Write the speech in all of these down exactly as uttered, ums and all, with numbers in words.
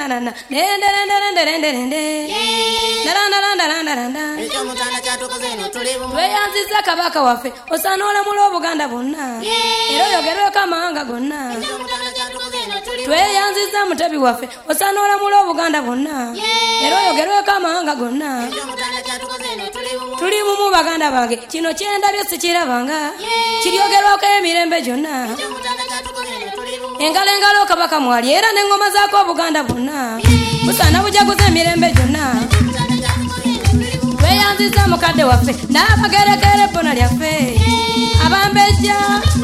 tweyanziza kabaka waffe osanola mulo Buganda bonna era oyogerwe kamanga gonna tweyanziza mutebi waffe osanola mulo Buganda bonna era oyogerwe kamanga gonna tuli bumu baganda bange kino kyendabye sikirabanga kiryogerwako emirembe gyonna engalo engalo kabaka mwali era n'engoma zaako Buganda bonna busana bujaguza emirembe gyonna tweyanziza mukadde waffe n'abagerekere bbona lyaffe abambejja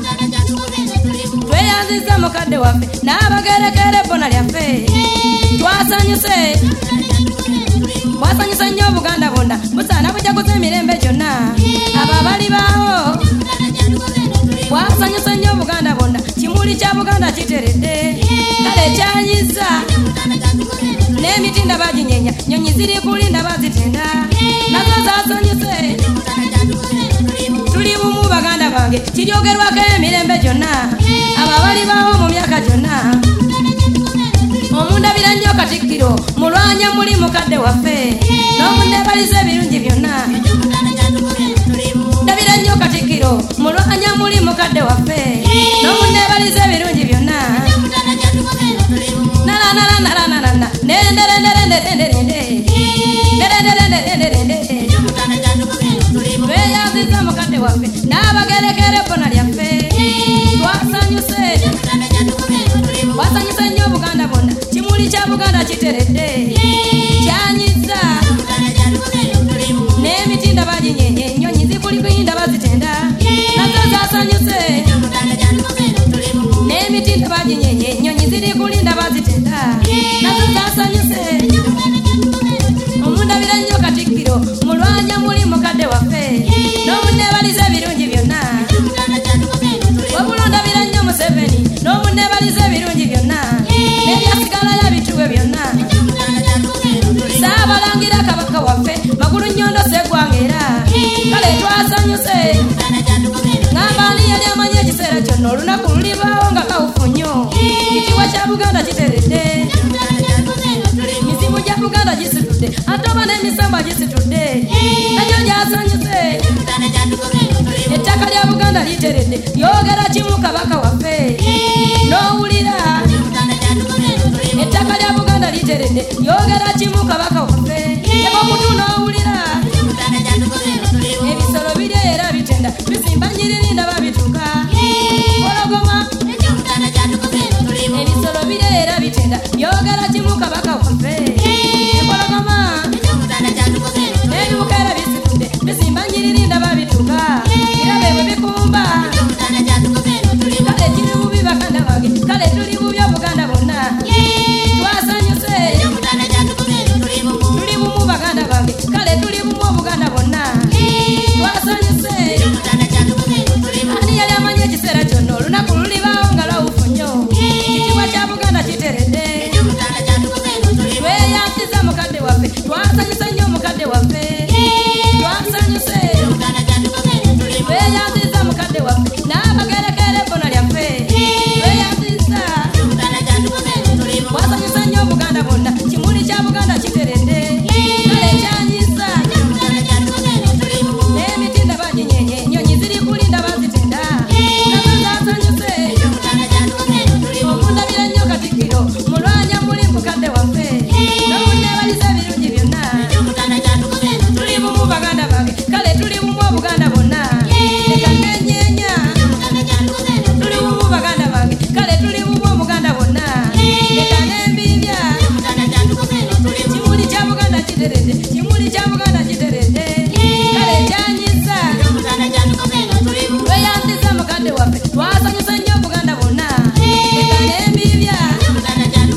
tweyanziza mukadde waffe n'abagerekere bbona lyaffe twasanyuse twasanyusa nnyo Buganda bonna busana bujaguza emirembe gyonna abo abali baawo twasanyusa nnyo Buganda bonna kimuli kya Buganda kiteredde kale ekyanyiza n'emitinda baginyenya nyonyi ziri kulinda bazitenda nazo zasanyuse tuli bumu baganda bange kiryogerwako emirembe gyonna abo abali baawo mu myaka gyonna omundabira nnyo Katikkiro mulwanya muli mukadde waffe n'omunneebaliza ebirungi byonna ndabira nnyo Katikkiro mulwanya muli mukadde waffe n'omunneebaliza ebirungi byonna tweyanziza mukadde waffe n'abagerekere bbona lyaffe twasanyuse twasanyusa nnyo Buganda bonna kimuli kya Buganda kiteredde kyanyiza n'emitinda baginyenye ennyonyi zikuli kuyinda bazitenda nazo zasanyuse n'emitinda baginyenye ennyonyi ziri kulinda bazitenda nazo zasanyuse omundabira nnyo Katikkiro mulwanya muli mukadde waffe n'omunneebaliza ebirungi byonna wabula ondabira nnyo Museveni n'omunneebaliza ebirungi byonna n'ebyasigalayo bituwe byonna Saabalangira kabaka waffe Magulu Nnyondo Sseggwanga kale twasanyuse ngamba ani yali amanyi ekiseera kyonna olunaku lulibaawo nga kawufu nnyo kitiibwa kya Buganda kiteredde mizimu gya Buganda gisitudde ate oba n'emisamba gisitudde nakyo gyasanyuse ettaka lya Buganda literedde lyogera kimu kabaka waffe n'owulira ettaka lya Buganda literedde lyogera kimu kabaka waffe ebokutu n'owulira ebisolo biri era bitenda bisimba nyiriri ndaba bituka ologoma ebisolo biri era bitenda byogera kimu kabaka waffe empologoma n'ebibuka era bisitudde bisimba nyiriri ndaba bituka biraba ebwe bikumba kale kiri bubi baganda bange kale tuli bubi Obuganda bonna twasanyuse tuli bumu baganda bange kale tuli bumu Obuganda bonna twasanyuse ani yali amanyi ekiseera kyonna olunaku lulibaawo nga lwawufu nnyo kitiibwa kya Buganda kiteredde tweyanziza mukadde waffe twasanyusa nnyo mukadde waffe twasanyuse tweyanziza mukadde waffe n'abagerekere bbona lyaffe tweyanziza twasanyusa nnyo Buganda bonna kimuli kya Buganda kiteredde kale ekyanyiza n'emitinda baginyenye ennyonyi ziri kulinda bazitenda nazo zasanyuse omundabira nnyo Katikkiro mulwanya muli mukadde waffe n'omunneebaliza ebirungi byonna tuli bumu baganda bange kale tuli bumu Obuganda bonna leka nenyeenya tuli bumu baganda bange kale tuli bumu Obuganda bonna leka nembibya kimuli kya Buganda kiteredde kimuli kya Buganda kiteredde kale ekyanyiza tweyanziza mukadde waffe twasanyusa nnyo Obuganda bonna leka nembibya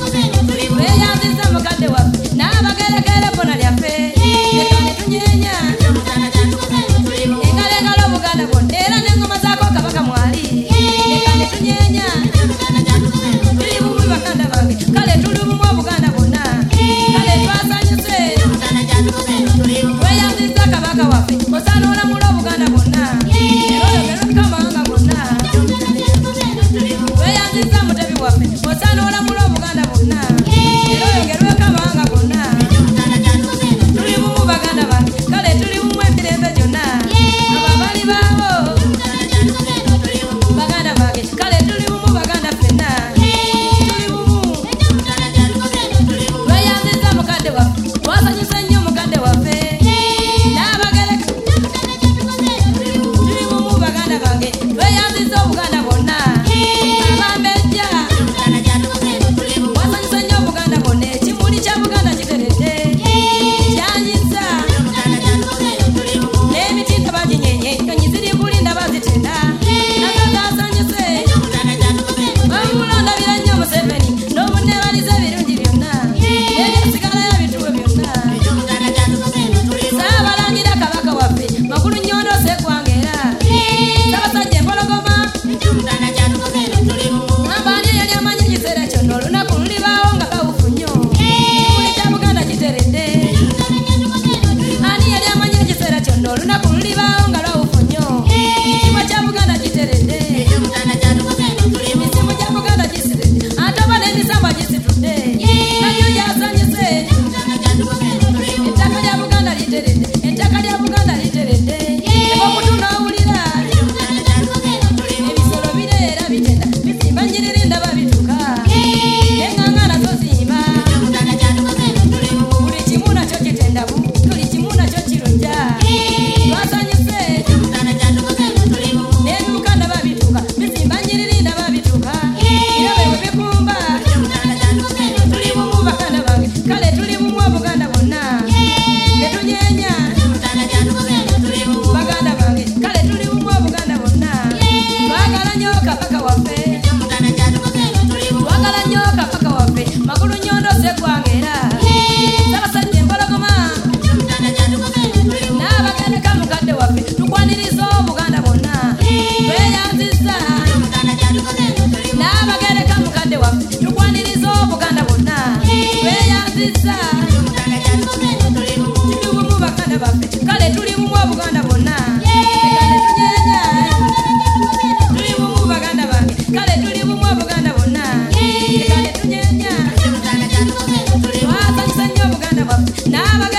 tunyumizizza tuli bumu baganda baffe kale tuli bumu obuganda bwonna kale tunyeenya tuli bumu baganda bange kale tuli bumu obuganda bwonna kale tunyeenya twasanyusa nnyo obuganda bwaffe n'aba